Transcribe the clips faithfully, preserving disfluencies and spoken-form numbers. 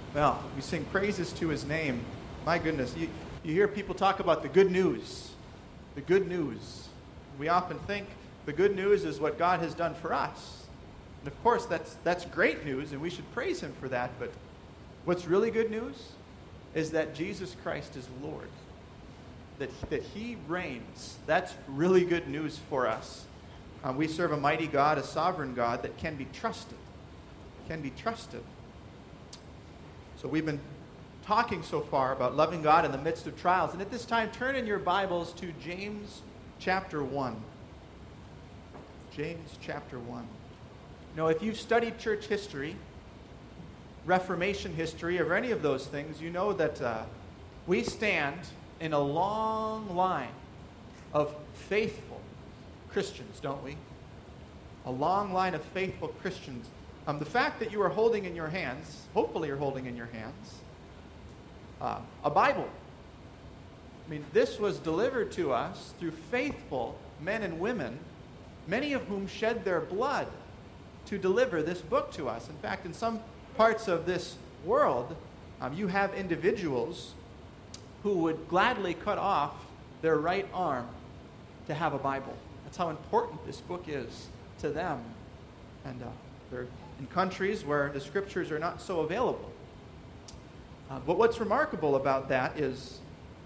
Well, we sing praises to his name. My goodness, you, you hear people talk about the good news. The good news. We often think the good news is what God has done for us. And of course, that's, that's great news, and we should praise him for that. But what's really good news is that Jesus Christ is Lord. That, that he reigns. That's really good news for us. Um, we serve a mighty God, a sovereign God that can be trusted. Can be trusted. So we've been talking so far about loving God in the midst of trials. And at this time, turn in your Bibles to James chapter one. James chapter one. You know, if you've studied church history, Reformation history, or any of those things, you know that uh, we stand in a long line of faithful Christians, don't we? A long line of faithful Christians. Um, the fact that you are holding in your hands, hopefully you're holding in your hands, uh, a Bible. I mean, this was delivered to us through faithful men and women, many of whom shed their blood to deliver this book to us. In fact, in some parts of this world, um, you have individuals who would gladly cut off their right arm to have a Bible. That's how important this book is to them. And uh, they're in countries where the scriptures are not so available. Uh, but what's remarkable about that is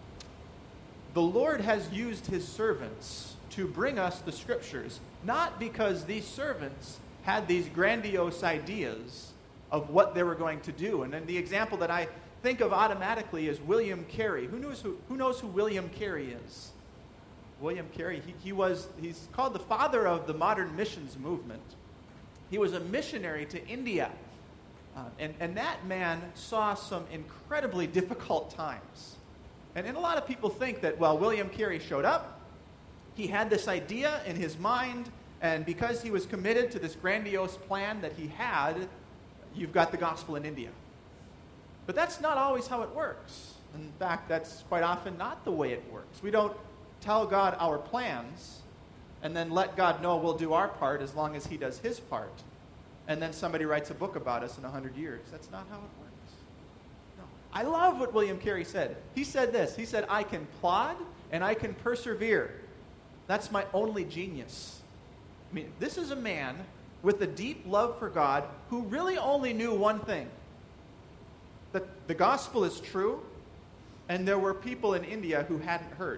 the Lord has used his servants to bring us the scriptures, not because these servants had these grandiose ideas of what they were going to do. And then the example that I think of automatically is William Carey. Who knows who, who knows who William Carey is? William Carey, he, he was, he's called the father of the modern missions movement. He was a missionary to India. Uh, and, and that man saw some incredibly difficult times. And, and a lot of people think that, well, William Carey showed up, he had this idea in his mind, and because he was committed to this grandiose plan that he had, you've got the gospel in India. But that's not always how it works. In fact, that's quite often not the way it works. We don't tell God our plans and then let God know we'll do our part as long as he does his part. And then somebody writes a book about us in a hundred years. That's not how it works. No. I love what William Carey said. He said this. He said, I can plod and I can persevere. That's my only genius. I mean, this is a man with a deep love for God who really only knew one thing. That the gospel is true, and there were people in India who hadn't heard.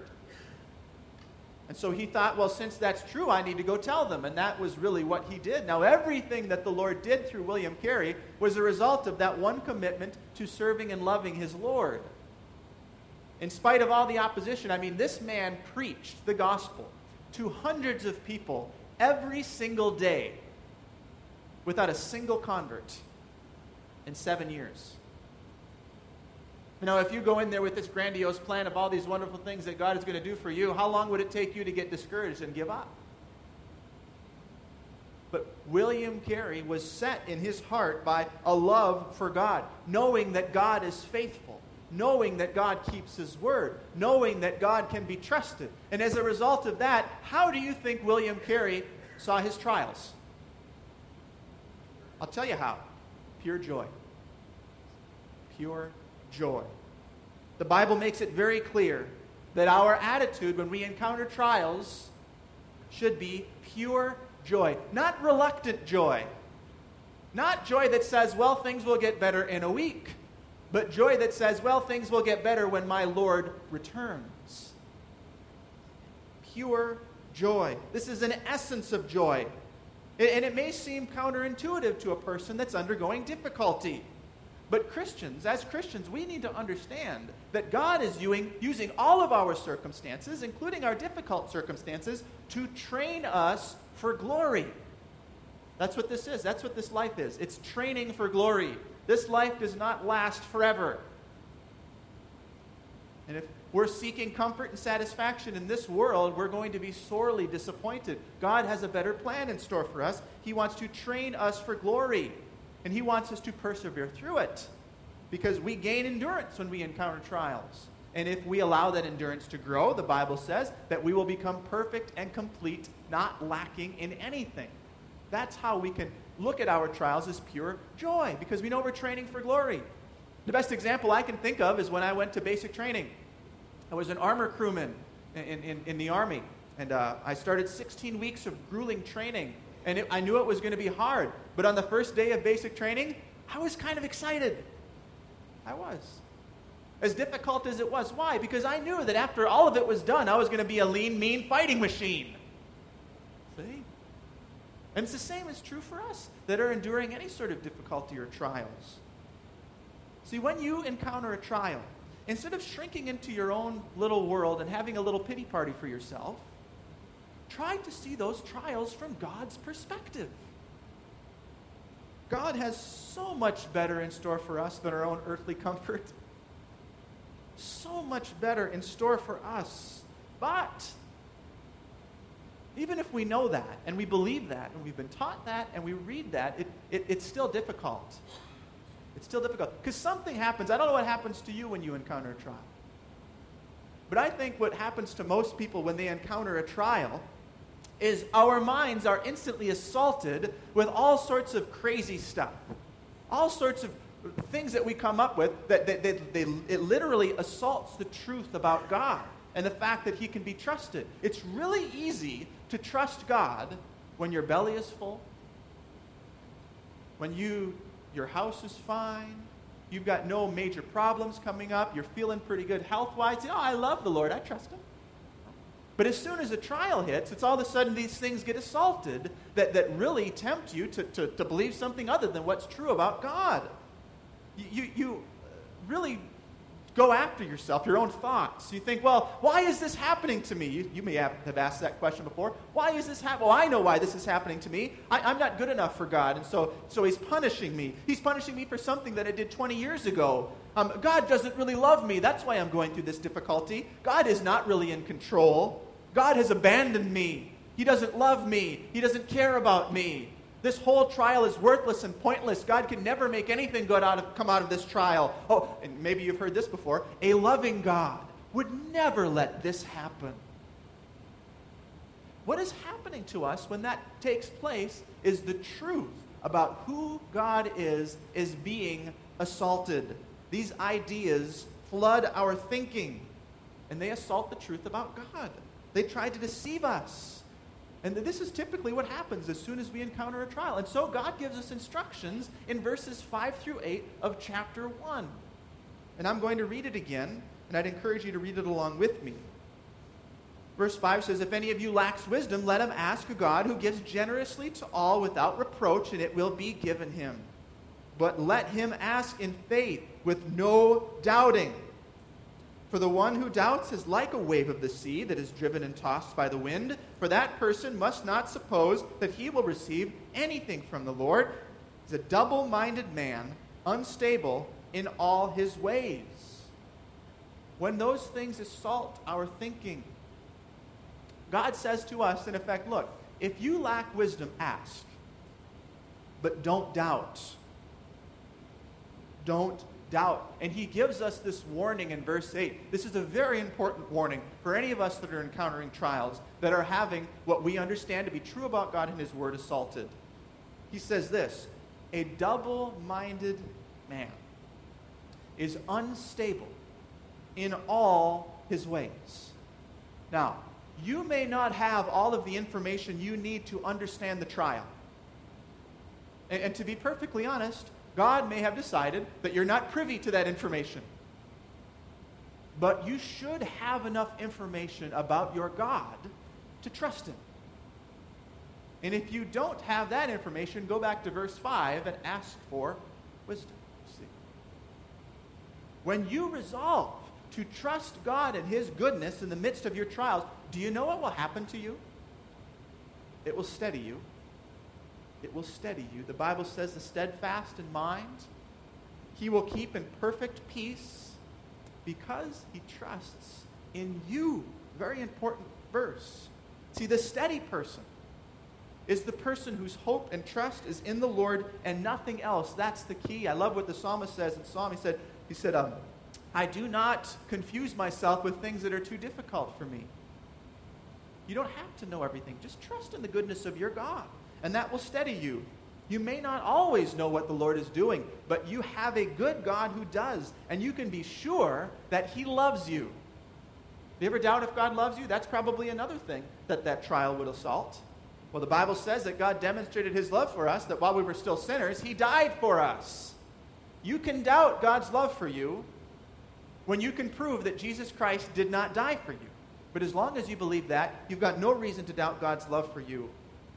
And so he thought, well, since that's true, I need to go tell them. And that was really what he did. Now, everything that the Lord did through William Carey was a result of that one commitment to serving and loving his Lord. In spite of all the opposition, I mean, this man preached the gospel to hundreds of people every single day without a single convert in seven years. You know, if you go in there with this grandiose plan of all these wonderful things that God is going to do for you, how long would it take you to get discouraged and give up? But William Carey was set in his heart by a love for God, knowing that God is faithful, knowing that God keeps his word, knowing that God can be trusted. And as a result of that, how do you think William Carey saw his trials? I'll tell you how. Pure joy. Pure joy. The Bible makes it very clear that our attitude when we encounter trials should be pure joy. Not reluctant joy. Not joy that says, well, things will get better in a week. But joy that says, well, things will get better when my Lord returns. Pure joy. This is an essence of joy. And it may seem counterintuitive to a person that's undergoing difficulty. But Christians, as Christians, we need to understand that God is using, using all of our circumstances, including our difficult circumstances, to train us for glory. That's what this is. That's what this life is. It's training for glory. This life does not last forever. And if we're seeking comfort and satisfaction in this world, we're going to be sorely disappointed. God has a better plan in store for us. He wants to train us for glory. And he wants us to persevere through it. Because we gain endurance when we encounter trials. And if we allow that endurance to grow, the Bible says that we will become perfect and complete, not lacking in anything. That's how we can look at our trials as pure joy, because we know we're training for glory. The best example I can think of is when I went to basic training. I was an armor crewman in, in, in the Army, and uh, I started sixteen weeks of grueling training, and it, I knew it was going to be hard. But on the first day of basic training, I was kind of excited. I was. As difficult as it was. Why? Because I knew that after all of it was done, I was going to be a lean, mean fighting machine. See? And it's the same is true for us that are enduring any sort of difficulty or trials. See, when you encounter a trial, instead of shrinking into your own little world and having a little pity party for yourself, try to see those trials from God's perspective. God has so much better in store for us than our own earthly comfort. So much better in store for us. But even if we know that, and we believe that, and we've been taught that, and we read that, it, it, it's still difficult. It's still difficult. Because something happens. I don't know what happens to you when you encounter a trial. But I think what happens to most people when they encounter a trial is our minds are instantly assaulted with all sorts of crazy stuff. All sorts of things that we come up with that, that, that they, it literally assaults the truth about God and the fact that He can be trusted. It's really easy to trust God when your belly is full, when you your house is fine, you've got no major problems coming up, you're feeling pretty good health-wise. You know, I love the Lord, I trust Him. But as soon as a trial hits, it's all of a sudden these things get assaulted that, that really tempt you to, to, to believe something other than what's true about God. You, you, you really go after yourself, your own thoughts. You think, well, why is this happening to me? You, you may have, have asked that question before. Why is this happening? Well, I know why this is happening to me. I, I'm not good enough for God, and so, so He's punishing me. He's punishing me for something that I did twenty years ago. Um, God doesn't really love me. That's why I'm going through this difficulty. God is not really in control. God has abandoned me. He doesn't love me. He doesn't care about me. This whole trial is worthless and pointless. God can never make anything good out of, come out of this trial. Oh, and maybe you've heard this before. A loving God would never let this happen. What is happening to us when that takes place is the truth about who God is, is being assaulted. These ideas flood our thinking, and they assault the truth about God. They try to deceive us. And this is typically what happens as soon as we encounter a trial. And so God gives us instructions in verses five through eight of chapter one. And I'm going to read it again, and I'd encourage you to read it along with me. Verse five says, "If any of you lacks wisdom, let him ask of God, who gives generously to all without reproach, and it will be given him. But let him ask in faith, with no doubting. For the one who doubts is like a wave of the sea that is driven and tossed by the wind. For that person must not suppose that he will receive anything from the Lord. He's a double-minded man, unstable in all his ways." When those things assault our thinking, God says to us, in effect, look, if you lack wisdom, ask. But don't doubt. Don't doubt. And He gives us this warning in verse eight. This is a very important warning for any of us that are encountering trials, that are having what we understand to be true about God and His Word assaulted. He says this, "A double-minded man is unstable in all his ways." Now, you may not have all of the information you need to understand the trial. And, and to be perfectly honest, God may have decided that you're not privy to that information. But you should have enough information about your God to trust Him. And if you don't have that information, go back to verse five and ask for wisdom. See? When you resolve to trust God and His goodness in the midst of your trials, do you know what will happen to you? It will steady you. It will steady you. The Bible says the steadfast in mind, he will keep in perfect peace because he trusts in you. Very important verse. See, the steady person is the person whose hope and trust is in the Lord and nothing else. That's the key. I love what the psalmist says in Psalm. He said, he said, um, "I do not confuse myself with things that are too difficult for me." You don't have to know everything. Just trust in the goodness of your God, and that will steady you. You may not always know what the Lord is doing, but you have a good God who does, and you can be sure that He loves you. You ever doubt if God loves you? That's probably another thing that that trial would assault. Well, the Bible says that God demonstrated His love for us, that while we were still sinners, He died for us. You can doubt God's love for you when you can prove that Jesus Christ did not die for you. But as long as you believe that, you've got no reason to doubt God's love for you.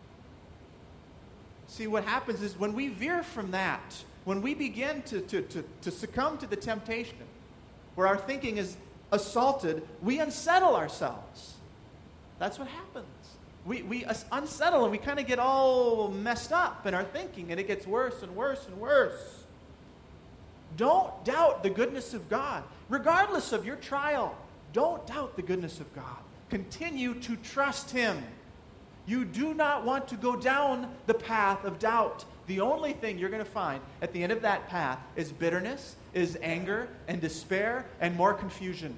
See, what happens is when we veer from that, when we begin to, to, to, to succumb to the temptation, where our thinking is assaulted, we unsettle ourselves. That's what happens. We, we unsettle and we kind of get all messed up in our thinking, and it gets worse and worse and worse. Don't doubt the goodness of God. Regardless of your trial, don't doubt the goodness of God. Continue to trust Him. You do not want to go down the path of doubt. The only thing you're going to find at the end of that path is bitterness, is anger, and despair, and more confusion.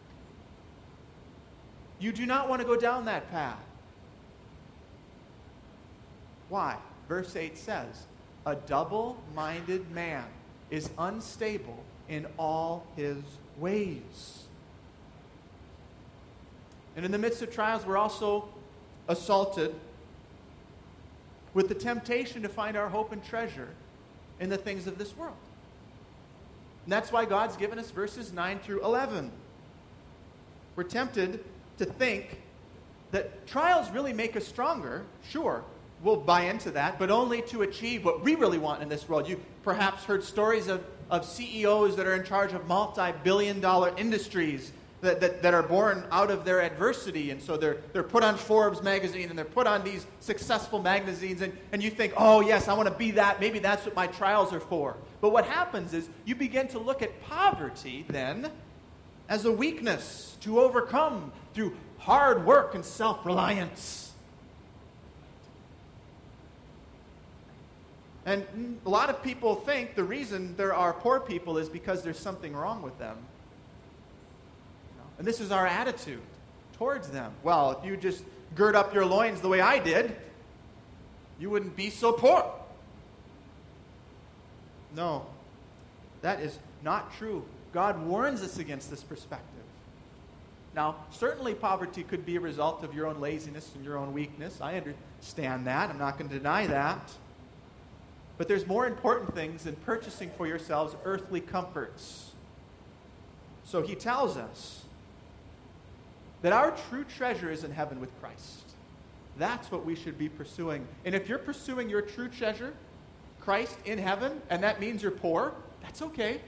You do not want to go down that path. Why? Verse eight says, a double-minded man is unstable in all his ways. And in the midst of trials, we're also assaulted with the temptation to find our hope and treasure in the things of this world. And that's why God's given us verses nine through eleven. We're tempted to think that trials really make us stronger. Sure, we'll buy into that, but only to achieve what we really want in this world. You perhaps heard stories of, of C E Os that are in charge of multi-billion dollar industries that, that, that are born out of their adversity. And so they're, they're put on Forbes magazine and they're put on these successful magazines. And, and you think, oh, yes, I want to be that. Maybe that's what my trials are for. But what happens is you begin to look at poverty then as a weakness to overcome through hard work and self-reliance. And a lot of people think the reason there are poor people is because there's something wrong with them. And this is our attitude towards them. Well, if you just gird up your loins the way I did, you wouldn't be so poor. No, that is not true. God warns us against this perspective. Now, certainly poverty could be a result of your own laziness and your own weakness. I understand that. I'm not going to deny that. But there's more important things than purchasing for yourselves earthly comforts. So he tells us that our true treasure is in heaven with Christ. That's what we should be pursuing. And if you're pursuing your true treasure, Christ in heaven, and that means you're poor, that's okay.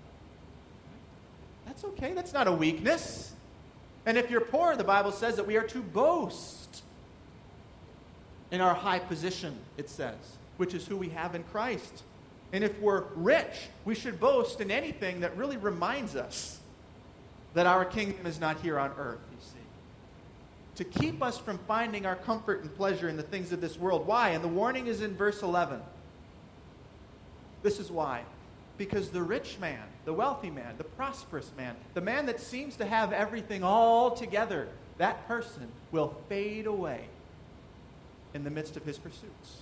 That's okay. That's not a weakness. And if you're poor, the Bible says that we are to boast in our high position, it says, which is who we have in Christ. And if we're rich, we should boast in anything that really reminds us that our kingdom is not here on earth, you see. To keep us from finding our comfort and pleasure in the things of this world. Why? And the warning is in verse eleven. This is why. Because the rich man, the wealthy man, the prosperous man, the man that seems to have everything all together, that person will fade away in the midst of his pursuits.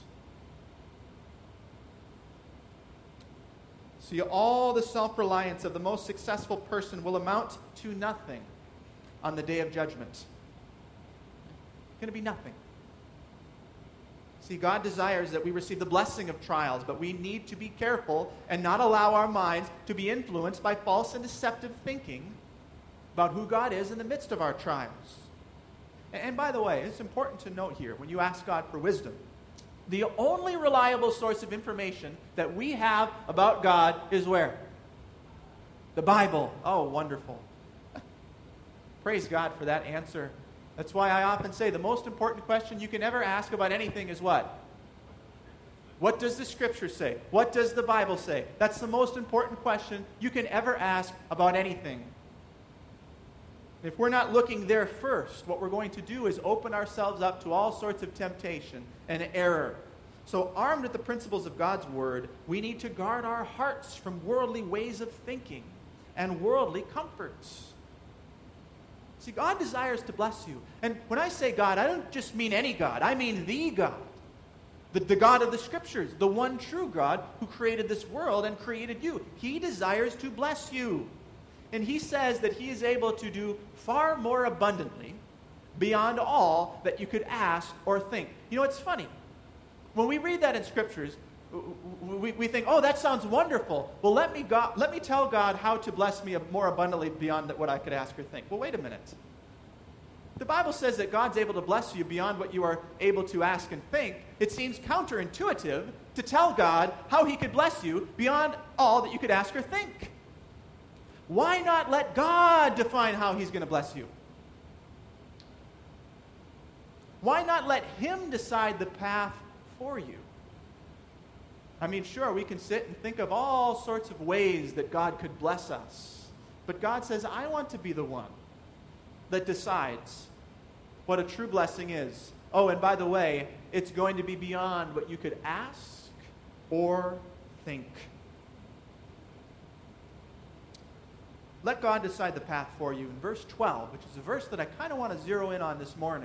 See, all the self-reliance of the most successful person will amount to nothing on the day of judgment. It's going to be nothing. See, God desires that we receive the blessing of trials, but we need to be careful and not allow our minds to be influenced by false and deceptive thinking about who God is in the midst of our trials. And by the way, it's important to note here, when you ask God for wisdom, the only reliable source of information that we have about God is where? The Bible. Oh, wonderful. Praise God for that answer. That's why I often say the most important question you can ever ask about anything is what? What does the Scripture say? What does the Bible say? That's the most important question you can ever ask about anything. If we're not looking there first, what we're going to do is open ourselves up to all sorts of temptation and error. So armed with the principles of God's Word, we need to guard our hearts from worldly ways of thinking and worldly comforts. See, God desires to bless you. And when I say God, I don't just mean any God. I mean the God. The, the God of the Scriptures, the one true God who created this world and created you. He desires to bless you. And he says that he is able to do far more abundantly beyond all that you could ask or think. You know, it's funny. When we read that in Scriptures, we, we think, oh, that sounds wonderful. Well, let me, God, let me tell God how to bless me more abundantly beyond what I could ask or think. Well, wait a minute. The Bible says that God's able to bless you beyond what you are able to ask and think. It seems counterintuitive to tell God how he could bless you beyond all that you could ask or think. Why not let God define how he's going to bless you? Why not let him decide the path for you? I mean, sure, we can sit and think of all sorts of ways that God could bless us. But God says, I want to be the one that decides what a true blessing is. Oh, and by the way, it's going to be beyond what you could ask or think. Let God decide the path for you. In verse twelve, which is a verse that I kind of want to zero in on this morning,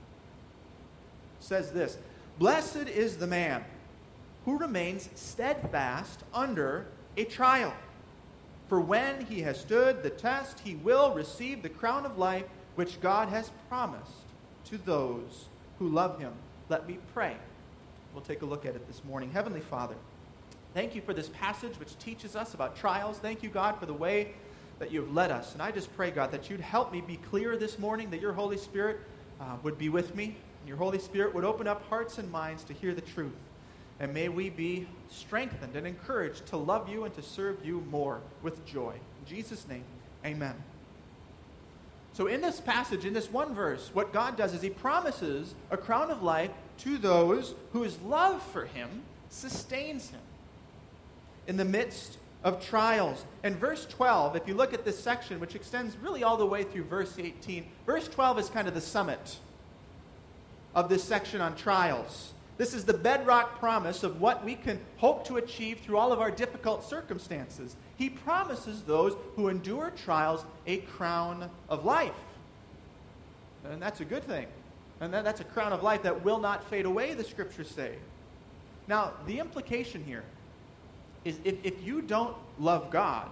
says this: Blessed is the man who remains steadfast under a trial. For when he has stood the test, he will receive the crown of life which God has promised to those who love him. Let me pray. We'll take a look at it this morning. Heavenly Father, thank you for this passage which teaches us about trials. Thank you, God, for the way that you have led us. And I just pray, God, that you'd help me be clear this morning, that your Holy Spirit uh, would be with me, and your Holy Spirit would open up hearts and minds to hear the truth. And may we be strengthened and encouraged to love you and to serve you more with joy. In Jesus' name, amen. So in this passage, in this one verse, what God does is he promises a crown of life to those whose love for him sustains him in the midst of trials. And verse twelve, if you look at this section, which extends really all the way through verse eighteen, verse twelve is kind of the summit of this section on trials. This is the bedrock promise of what we can hope to achieve through all of our difficult circumstances. He promises those who endure trials a crown of life. And that's a good thing. And that, that's a crown of life that will not fade away, the Scriptures say. Now, the implication here is if, if you don't love God,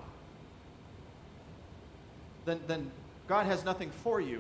then, then God has nothing for you.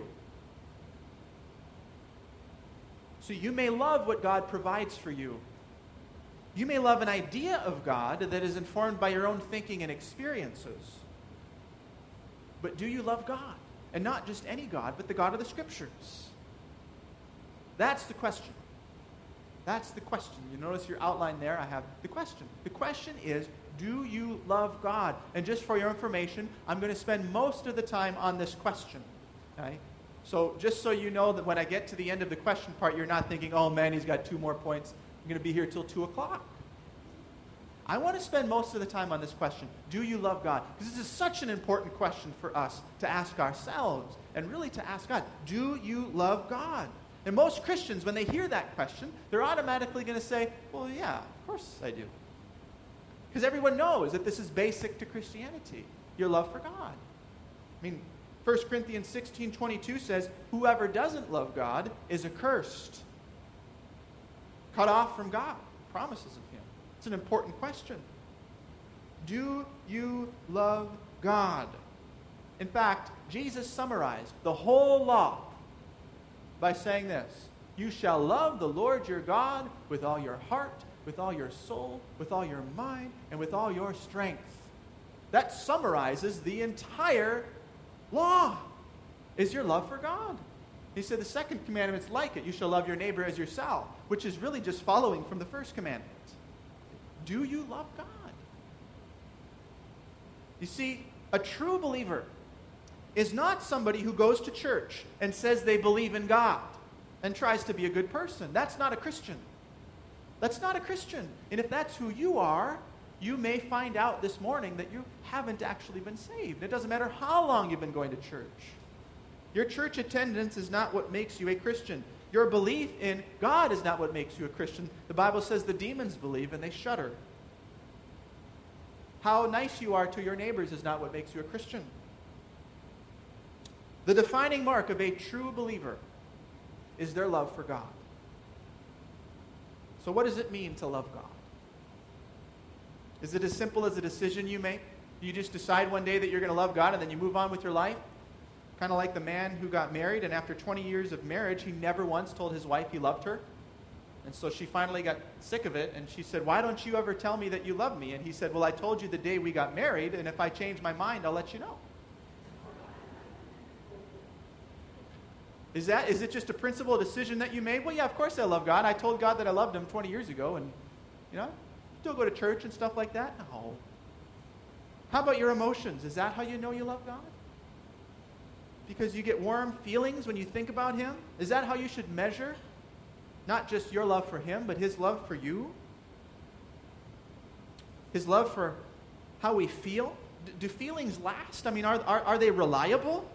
So you may love what God provides for you. You may love an idea of God that is informed by your own thinking and experiences. But do you love God? And not just any God, but the God of the Scriptures. That's the question. That's the question. You notice your outline there, I have the question. The question is, do you love God? And just for your information, I'm going to spend most of the time on this question. Okay? So just so you know that when I get to the end of the question part, you're not thinking, oh man, he's got two more points. I'm going to be here till two o'clock. I want to spend most of the time on this question. Do you love God? Because this is such an important question for us to ask ourselves and really to ask God. Do you love God? And most Christians, when they hear that question, they're automatically going to say, well, yeah, of course I do. Because everyone knows that this is basic to Christianity, your love for God. I mean, First Corinthians sixteen twenty-two says, whoever doesn't love God is accursed, cut off from God, promises of him. It's an important question. Do you love God? In fact, Jesus summarized the whole law by saying this: you shall love the Lord your God with all your heart, with all your soul, with all your mind, and with all your strength. That summarizes the entire law, is your love for God. He said the second commandment's like it. You shall love your neighbor as yourself, which is really just following from the first commandment. Do you love God? You see, a true believer is not somebody who goes to church and says they believe in God and tries to be a good person. That's not a Christian. That's not a Christian. And if that's who you are, you may find out this morning that you haven't actually been saved. It doesn't matter how long you've been going to church. Your church attendance is not what makes you a Christian. Your belief in God is not what makes you a Christian. The Bible says the demons believe and they shudder. How nice you are to your neighbors is not what makes you a Christian. The defining mark of a true believer is their love for God. So what does it mean to love God? Is it as simple as a decision you make? You just decide one day that you're going to love God and then you move on with your life? Kind of like the man who got married, and after twenty years of marriage, he never once told his wife he loved her. And so she finally got sick of it, and she said, "Why don't you ever tell me that you love me?" And he said, "Well, I told you the day we got married, and if I change my mind, I'll let you know." Is that, is it just a principle, a decision that you made? Well, yeah, of course I love God. I told God that I loved him twenty years ago, and, you know, still go to church and stuff like that? No. How about your emotions? Is that how you know you love God? Because you get warm feelings when you think about him? Is that how you should measure not just your love for him, but his love for you? His love for how we feel? D- do feelings last? I mean, are, are, are they reliable?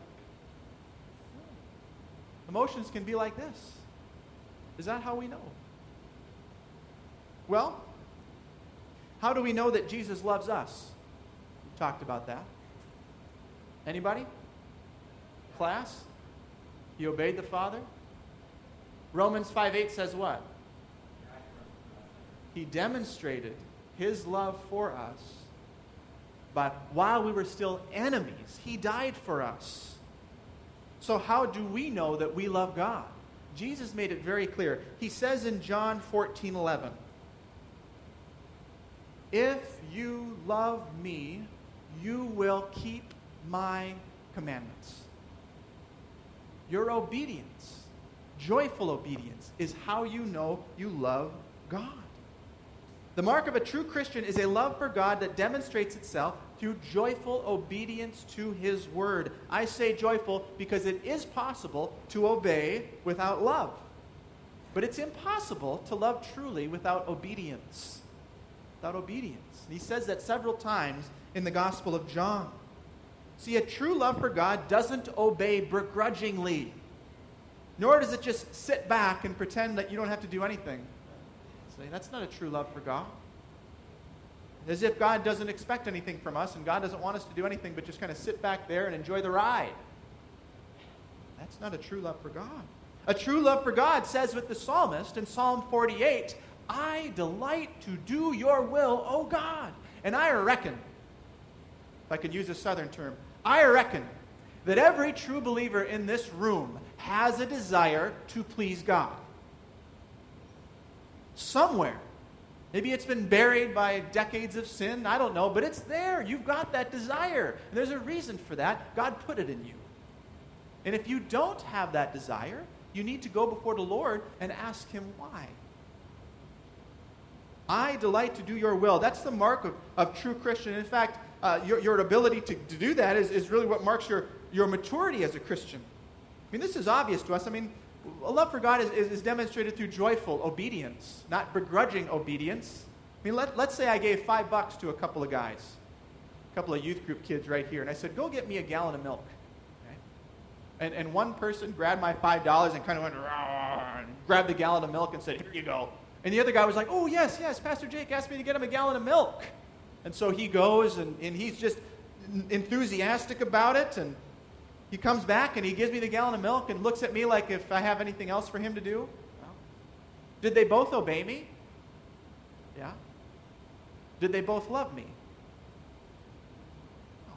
Emotions can be like this. Is that how we know? Well, how do we know that Jesus loves us? We talked about that. Anybody? Class? He obeyed the Father? Romans five eight says what? He demonstrated his love for us, but while we were still enemies, he died for us. So how do we know that we love God? Jesus made it very clear. He says in John fourteen eleven, "If you love me, you will keep my commandments." Your obedience, joyful obedience, is how you know you love God. The mark of a true Christian is a love for God that demonstrates itself through joyful obedience to his word. I say joyful because it is possible to obey without love. But it's impossible to love truly without obedience. Without obedience. And he says that several times in the Gospel of John. See, a true love for God doesn't obey begrudgingly. Nor does it just sit back and pretend that you don't have to do anything. See, that's not a true love for God. As if God doesn't expect anything from us and God doesn't want us to do anything but just kind of sit back there and enjoy the ride. That's not a true love for God. A true love for God says with the psalmist in Psalm forty-eight, "I delight to do your will, O God." And I reckon, if I could use a southern term, I reckon that every true believer in this room has a desire to please God. Somewhere. Maybe it's been buried by decades of sin. I don't know. But it's there. You've got that desire. And there's a reason for that. God put it in you. And if you don't have that desire, you need to go before the Lord and ask him why. I delight to do your will. That's the mark of, of true Christian. In fact, uh, your, your ability to, to do that is, is really what marks your, your maturity as a Christian. I mean, this is obvious to us. I mean, a love for God is, is, is demonstrated through joyful obedience, not begrudging obedience. I mean, let, let's say I gave five bucks to a couple of guys, a couple of youth group kids right here, and I said, "Go get me a gallon of milk." Okay? And, and one person grabbed my five dollars and kind of went, and grabbed the gallon of milk and said, "Here you go." And the other guy was like, "Oh, yes, yes, Pastor Jake asked me to get him a gallon of milk." And so he goes, and, and he's just enthusiastic about it, and he comes back, and he gives me the gallon of milk and looks at me like if I have anything else for him to do. No. Did they both obey me? Yeah. Did they both love me? No.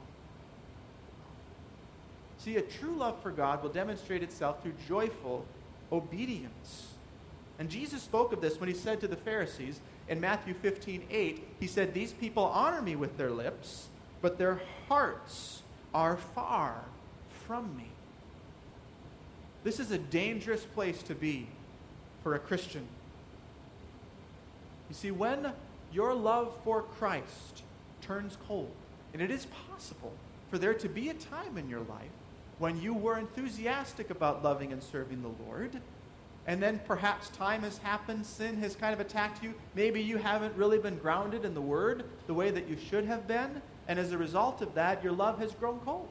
See, a true love for God will demonstrate itself through joyful obedience. And Jesus spoke of this when he said to the Pharisees in Matthew fifteen eight, he said, "These people honor me with their lips, but their hearts are far from me." This is a dangerous place to be for a Christian. You see, when your love for Christ turns cold, and it is possible for there to be a time in your life when you were enthusiastic about loving and serving the Lord, and then perhaps time has happened, sin has kind of attacked you, maybe you haven't really been grounded in the Word the way that you should have been, and as a result of that, your love has grown cold.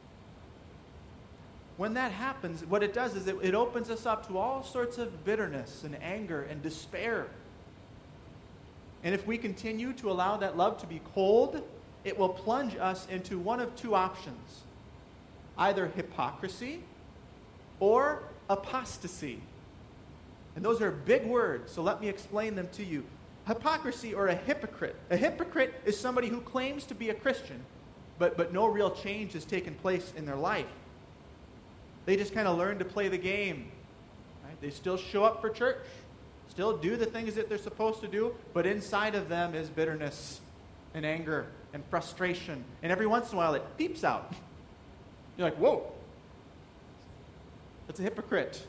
When that happens, what it does is it, it opens us up to all sorts of bitterness and anger and despair. And if we continue to allow that love to be cold, it will plunge us into one of two options. Either hypocrisy or apostasy. And those are big words, so let me explain them to you. Hypocrisy or a hypocrite. A hypocrite is somebody who claims to be a Christian, but, but no real change has taken place in their life. They just kind of learn to play the game. Right? They still show up for church, still do the things that they're supposed to do, but inside of them is bitterness and anger and frustration. And every once in a while it peeps out. You're like, whoa, that's a hypocrite.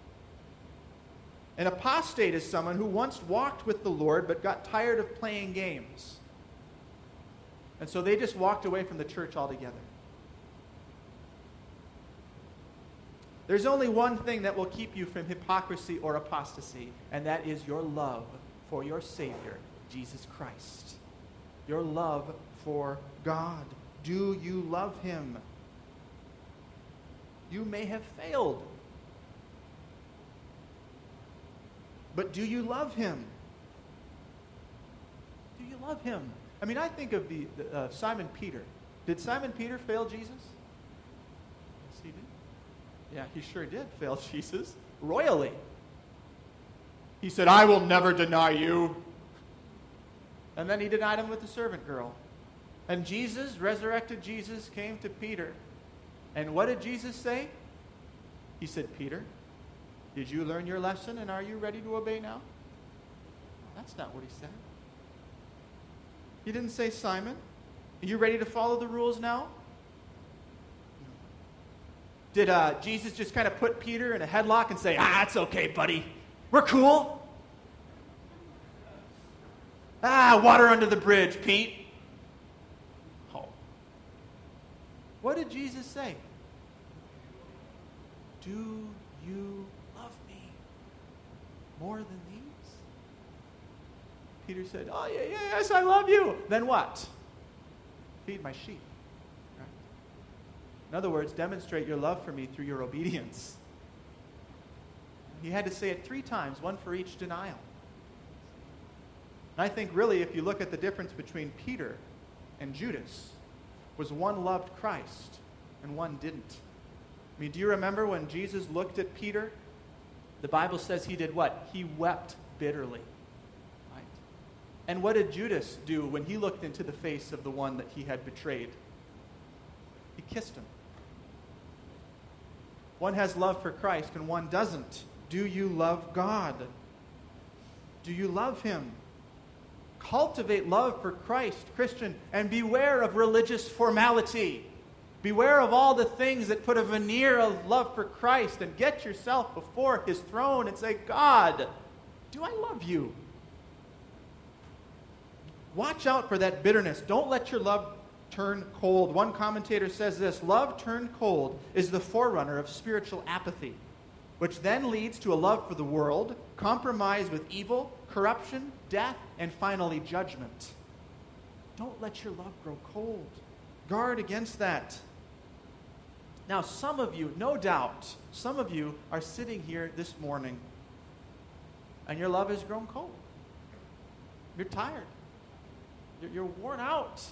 An apostate is someone who once walked with the Lord but got tired of playing games. And so they just walked away from the church altogether. There's only one thing that will keep you from hypocrisy or apostasy, and that is your love for your Savior, Jesus Christ. Your love for God. Do you love Him? You may have failed. But do you love Him? Do you love Him? I mean, I think of the, the uh, Simon Peter. Did Simon Peter fail Jesus? Yes, he did. Yeah, he sure did fail Jesus royally. He said, I will never deny you. And then he denied him with the servant girl. And Jesus, resurrected Jesus, came to Peter. And what did Jesus say? He said, Peter, did you learn your lesson and are you ready to obey now? That's not what he said. He didn't say, Simon, are you ready to follow the rules now? Did uh, Jesus just kind of put Peter in a headlock and say, ah, it's okay, buddy. We're cool. Ah, water under the bridge, Pete. Oh. What did Jesus say? Do you love me more than these? Peter said, oh, yeah, yeah, yes, I love you. Then what? Feed my sheep. Right? In other words, demonstrate your love for me through your obedience. He had to say it three times, one for each denial. And I think really, if you look at the difference between Peter and Judas, was one loved Christ and one didn't. I mean, do you remember when Jesus looked at Peter? The Bible says he did what? He wept bitterly. Right? And what did Judas do when he looked into the face of the one that he had betrayed? He kissed him. One has love for Christ and one doesn't. Do you love God? Do you love Him? Cultivate love for Christ, Christian, and beware of religious formality. Beware of all the things that put a veneer of love for Christ, and get yourself before His throne and say, God, do I love you? Watch out for that bitterness. Don't let your love turn cold. One commentator says this, love turned cold is the forerunner of spiritual apathy, which then leads to a love for the world, compromise with evil, corruption, death, and finally judgment. Don't let your love grow cold. Guard against that. Now, some of you, no doubt, some of you are sitting here this morning and your love has grown cold. You're tired. You're, you're worn out.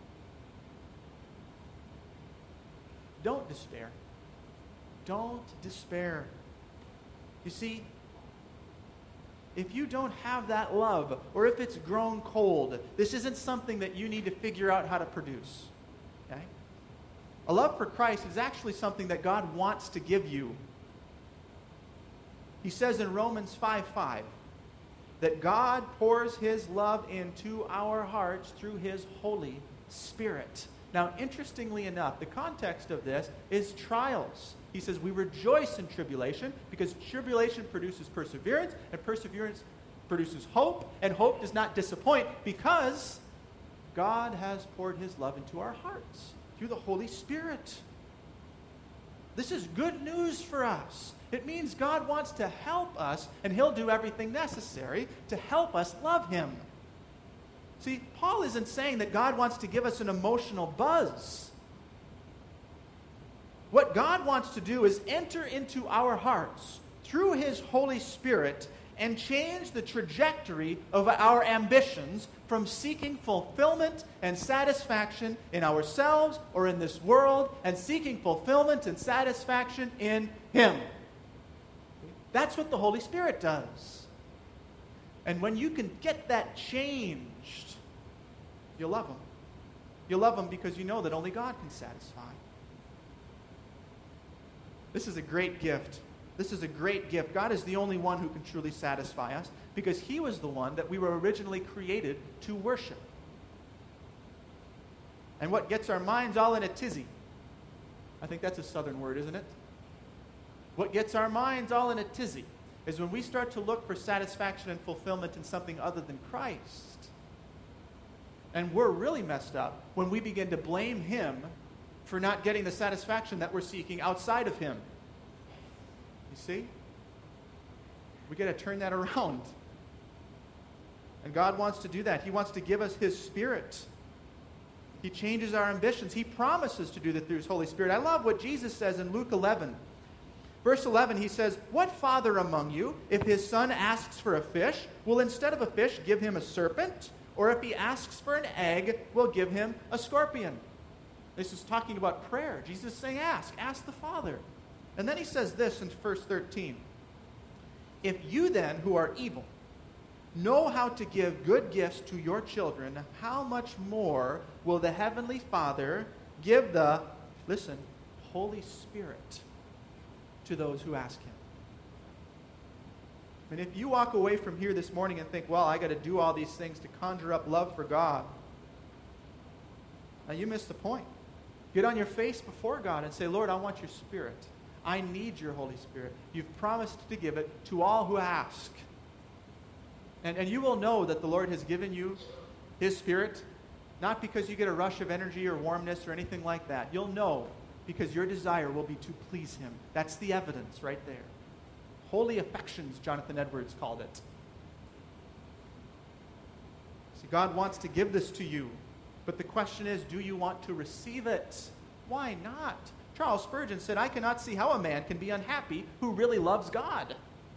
Don't despair. Don't despair. You see, if you don't have that love, or if it's grown cold, this isn't something that you need to figure out how to produce. Okay? A love for Christ is actually something that God wants to give you. He says in Romans five five that God pours His love into our hearts through His Holy Spirit. Now, interestingly enough, the context of this is trials. He says we rejoice in tribulation because tribulation produces perseverance, and perseverance produces hope, and hope does not disappoint because God has poured His love into our hearts through the Holy Spirit. This is good news for us. It means God wants to help us, and He'll do everything necessary to help us love Him. See, Paul isn't saying that God wants to give us an emotional buzz. What God wants to do is enter into our hearts through His Holy Spirit and change the trajectory of our ambitions from seeking fulfillment and satisfaction in ourselves or in this world and seeking fulfillment and satisfaction in Him. That's what the Holy Spirit does. And when you can get that changed, you'll love Him. You'll love Him because you know that only God can satisfy. This is a great gift. This is a great gift. God is the only one who can truly satisfy us because He was the one that we were originally created to worship. And what gets our minds all in a tizzy, I think that's a southern word, isn't it? What gets our minds all in a tizzy is when we start to look for satisfaction and fulfillment in something other than Christ. And we're really messed up when we begin to blame Him for not getting the satisfaction that we're seeking outside of Him. You see? We got to turn that around. And God wants to do that. He wants to give us His Spirit. He changes our ambitions. He promises to do that through His Holy Spirit. I love what Jesus says in Luke eleven. Verse eleven, He says, "What father among you, if his son asks for a fish, will instead of a fish give him a serpent? Or if he asks for an egg, will give him a scorpion?" This is talking about prayer. Jesus is saying, ask. Ask the Father. And then He says this in verse thirteen. "If you then, who are evil, know how to give good gifts to your children, how much more will the Heavenly Father give the," listen, "Holy Spirit to those who ask Him." And if you walk away from here this morning and think, well, I got to do all these things to conjure up love for God, now you missed the point. Get on your face before God and say, "Lord, I want your Spirit. I need your Holy Spirit. You've promised to give it to all who ask." And, and you will know that the Lord has given you His Spirit, not because you get a rush of energy or warmness or anything like that. You'll know because your desire will be to please Him. That's the evidence right there. Holy affections, Jonathan Edwards called it. See, God wants to give this to you. But the question is, do you want to receive it? Why not? Charles Spurgeon said, "I cannot see how a man can be unhappy who really loves God."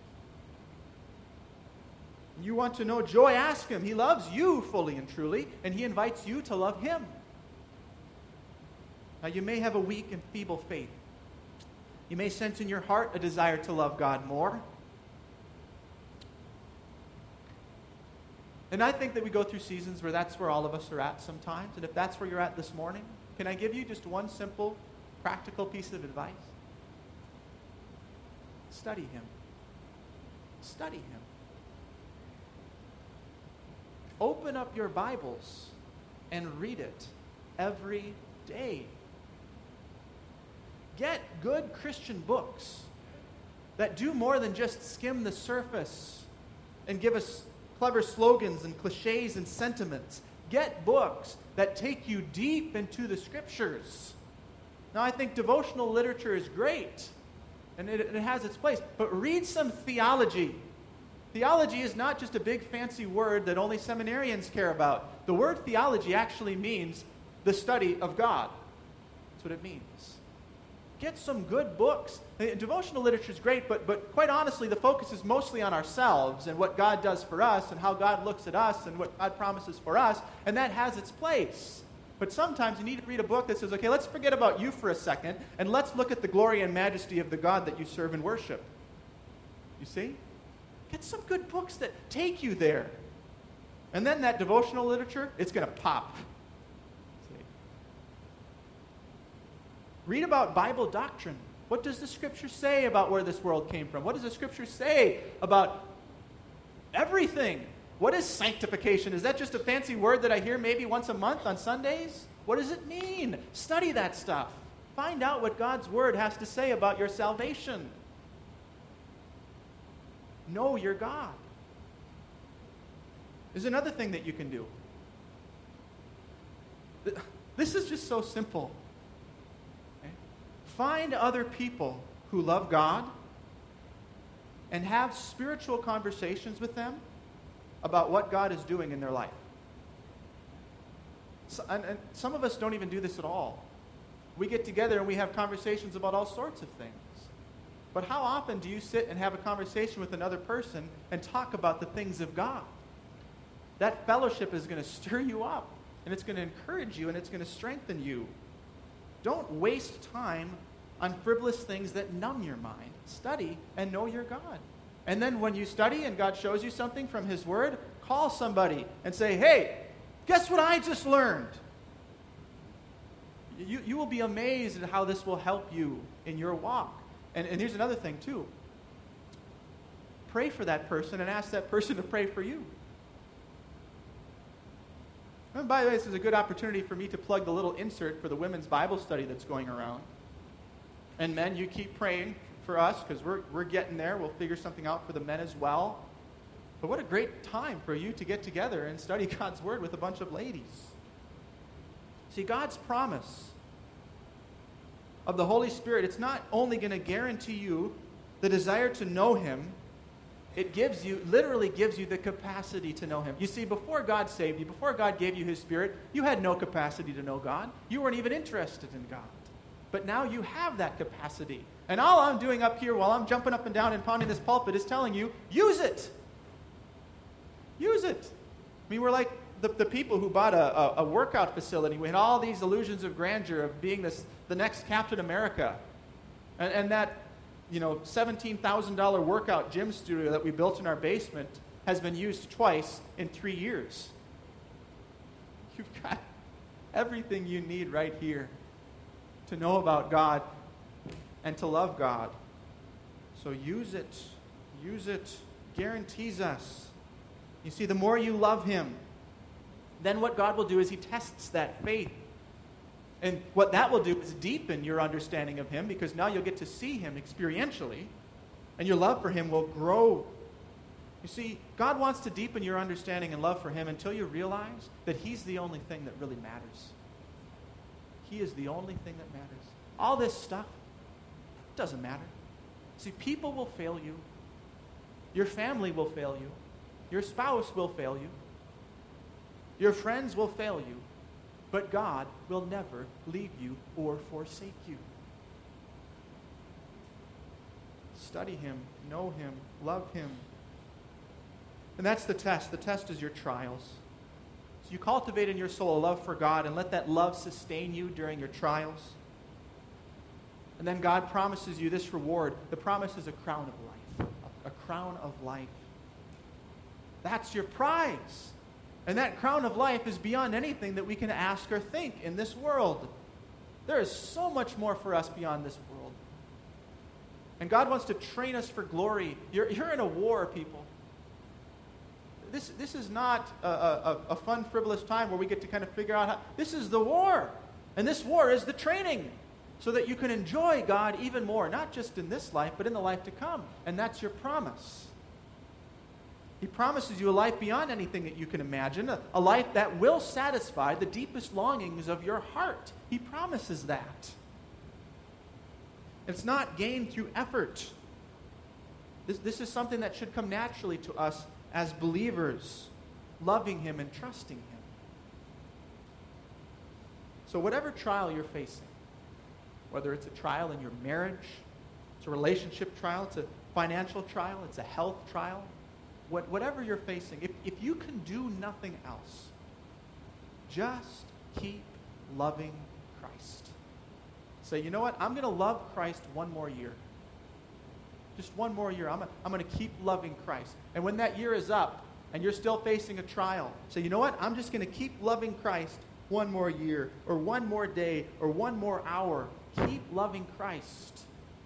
You want to know joy, ask Him. He loves you fully and truly, and He invites you to love Him. Now, you may have a weak and feeble faith. You may sense in your heart a desire to love God more. And I think that we go through seasons where that's where all of us are at sometimes. And if that's where you're at this morning, can I give you just one simple, practical piece of advice? Study Him. Study Him. Open up your Bibles and read it every day. Get good Christian books that do more than just skim the surface and give us clever slogans and cliches and sentiments. Get books that take you deep into the Scriptures. Now, I think devotional literature is great, and it, it has its place, but read some theology. Theology is not just a big fancy word that only seminarians care about. The word theology actually means the study of God. That's what it means. Get some good books. Devotional literature is great, but, but quite honestly, the focus is mostly on ourselves and what God does for us and how God looks at us and what God promises for us, and that has its place. But sometimes you need to read a book that says, okay, let's forget about you for a second, and let's look at the glory and majesty of the God that you serve and worship. You see? Get some good books that take you there. And then that devotional literature, it's going to pop. Read about Bible doctrine. What does the Scripture say about where this world came from? What does the Scripture say about everything? What is sanctification? Is that just a fancy word that I hear maybe once a month on Sundays? What does it mean? Study that stuff. Find out what God's Word has to say about your salvation. Know your God. There's another thing that you can do. This is just so simple. Find other people who love God and have spiritual conversations with them about what God is doing in their life. So, and, and some of us don't even do this at all. We get together and we have conversations about all sorts of things. But how often do you sit and have a conversation with another person and talk about the things of God? That fellowship is going to stir you up, and it's going to encourage you, and it's going to strengthen you. Don't waste time on frivolous things that numb your mind. Study and know your God. And then when you study and God shows you something from His Word, call somebody and say, hey, guess what I just learned? You, you will be amazed at how this will help you in your walk. And, and here's another thing, too. Pray for that person and ask that person to pray for you. And by the way, this is a good opportunity for me to plug the little insert for the women's Bible study that's going around. And men, you keep praying for us because we're, we're getting there. We'll figure something out for the men as well. But what a great time for you to get together and study God's Word with a bunch of ladies. See, God's promise of the Holy Spirit, it's not only going to guarantee you the desire to know Him, it gives you, literally gives you the capacity to know Him. You see, before God saved you, before God gave you His Spirit, you had no capacity to know God. You weren't even interested in God. But now you have that capacity. And all I'm doing up here while I'm jumping up and down and pounding this pulpit is telling you, use it. Use it. I mean, we're like the, the people who bought a, a, a workout facility. We had all these illusions of grandeur of being this, the next Captain America. And, and that, you know, seventeen thousand dollars workout gym studio that we built in our basement has been used twice in three years. You've got everything you need right here to know about God and to love God. So use it. Use it. Guarantees us. You see, the more you love Him, then what God will do is He tests that faith. And what that will do is deepen your understanding of Him, because now you'll get to see Him experientially, and your love for Him will grow. You see, God wants to deepen your understanding and love for Him until you realize that He's the only thing that really matters. He is the only thing that matters. All this stuff doesn't matter. See, people will fail you. Your family will fail you. Your spouse will fail you. Your friends will fail you. But God will never leave you or forsake you. Study Him, know Him, love Him. And that's the test. The test is your trials. So you cultivate in your soul a love for God and let that love sustain you during your trials. And then God promises you this reward. The promise is a crown of life. A, a crown of life. That's your prize. And that crown of life is beyond anything that we can ask or think in this world. There is so much more for us beyond this world. And God wants to train us for glory. You're, you're in a war, people. This, this is not a, a, a fun, frivolous time where we get to kind of figure out how... This is the war. And this war is the training so that you can enjoy God even more, not just in this life, but in the life to come. And that's your promise. He promises you a life beyond anything that you can imagine, a, a life that will satisfy the deepest longings of your heart. He promises that. It's not gained through effort. This, this is something that should come naturally to us as believers, loving Him and trusting Him. So whatever trial you're facing, whether it's a trial in your marriage, it's a relationship trial, it's a financial trial, it's a health trial, What, whatever you're facing, if, if you can do nothing else, just keep loving Christ. Say, you know what? I'm going to love Christ one more year. Just one more year. I'm, I'm going to keep loving Christ. And when that year is up and you're still facing a trial, say, you know what? I'm just going to keep loving Christ one more year or one more day or one more hour. Keep loving Christ.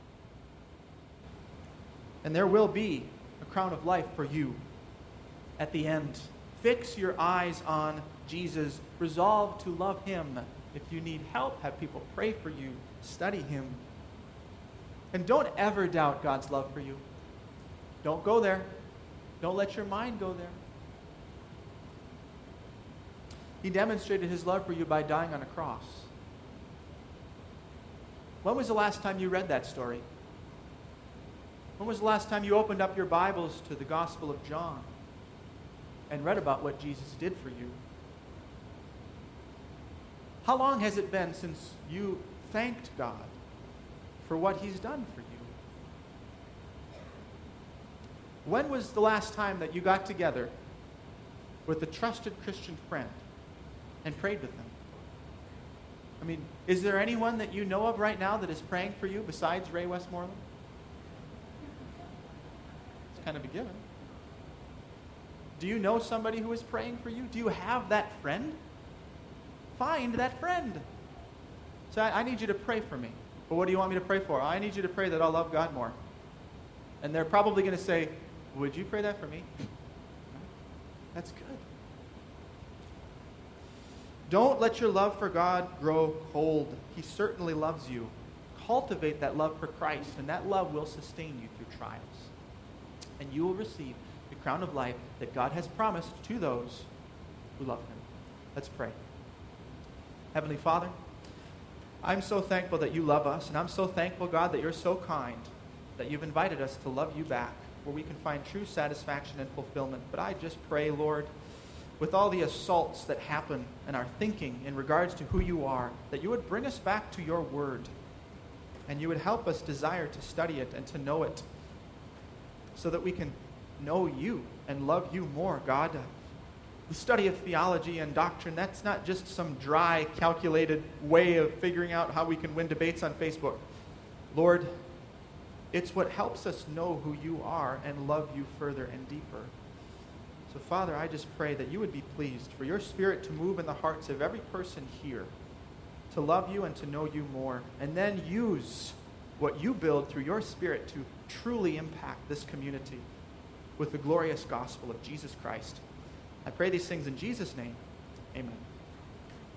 And there will be a crown of life for you at the end. Fix your eyes on Jesus. Resolve to love Him. If you need help, have people pray for you. Study Him. And don't ever doubt God's love for you. Don't go there. Don't let your mind go there. He demonstrated His love for you by dying on a cross. When was the last time you read that story? When was the last time you opened up your Bibles to the Gospel of John and read about what Jesus did for you? How long has it been since you thanked God for what He's done for you? When was the last time that you got together with a trusted Christian friend and prayed with them? I mean, is there anyone that you know of right now that is praying for you besides Ray Westmoreland? It's kind of a given. Do you know somebody who is praying for you? Do you have that friend? Find that friend. So I, I need you to pray for me. But what do you want me to pray for? I need you to pray that I'll love God more. And they're probably going to say, would you pray that for me? That's good. Don't let your love for God grow cold. He certainly loves you. Cultivate that love for Christ, and that love will sustain you through trials. And you will receive the crown of life that God has promised to those who love him. Let's pray. Heavenly Father, I'm so thankful that you love us, and I'm so thankful, God, that you're so kind, that you've invited us to love you back, where we can find true satisfaction and fulfillment. But I just pray, Lord, with all the assaults that happen in our thinking in regards to who you are, that you would bring us back to your word, and you would help us desire to study it and to know it, so that we can know you and love you more, God. The study of theology and doctrine, that's not just some dry, calculated way of figuring out how we can win debates on Facebook. Lord, it's what helps us know who you are and love you further and deeper. So, Father, I just pray that you would be pleased for your Spirit to move in the hearts of every person here, to love you and to know you more, and then use what you build through your Spirit to truly impact this community with the glorious gospel of Jesus Christ. I pray these things in Jesus' name. Amen.